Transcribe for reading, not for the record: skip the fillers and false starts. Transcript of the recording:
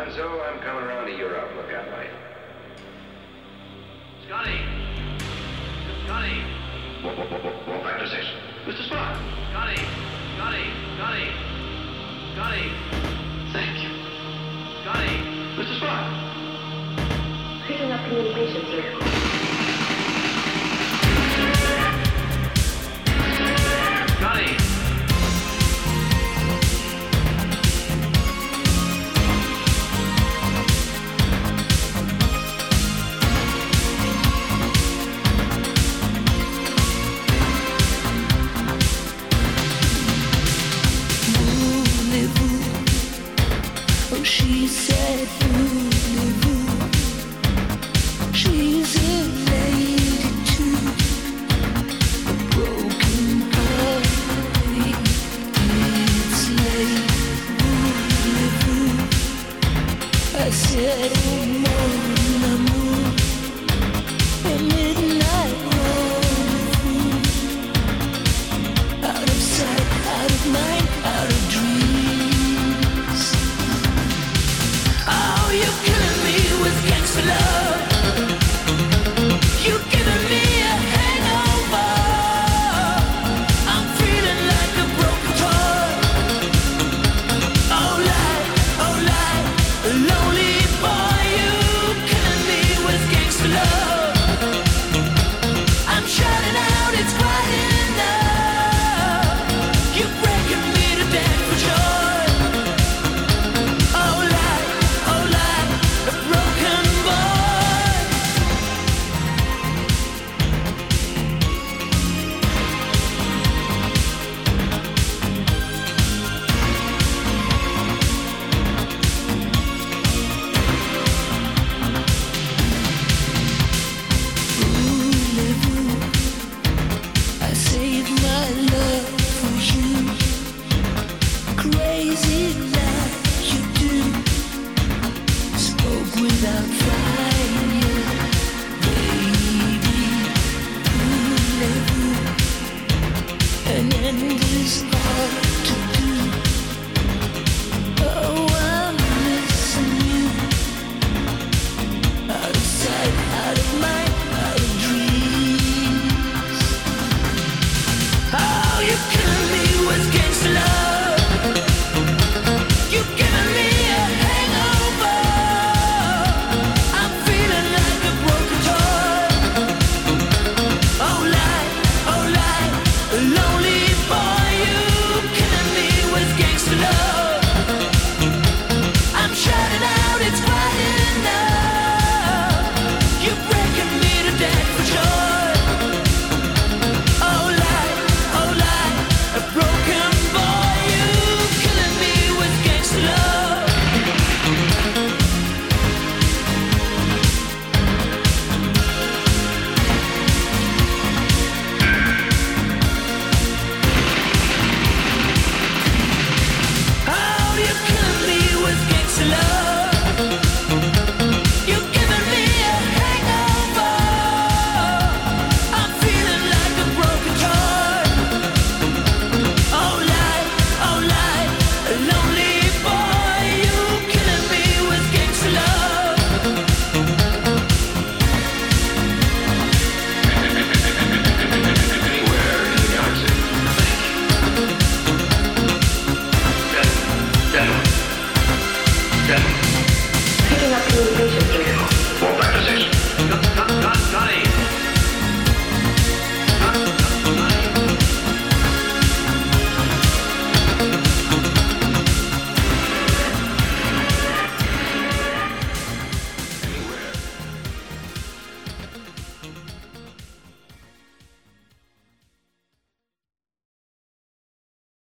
Hanzo, I'm coming around to your outlook at night. Scotty! Scotty! What back to 6? Mr. Spock! Scotty! Scotty! Scotty! Scotty! Thank you. Scotty! Mr. Spock! Picking up communication, sir. Scotty! She said, voulez-vous? She's a lady too, a broken heart. It's late, voulez-vous? I said,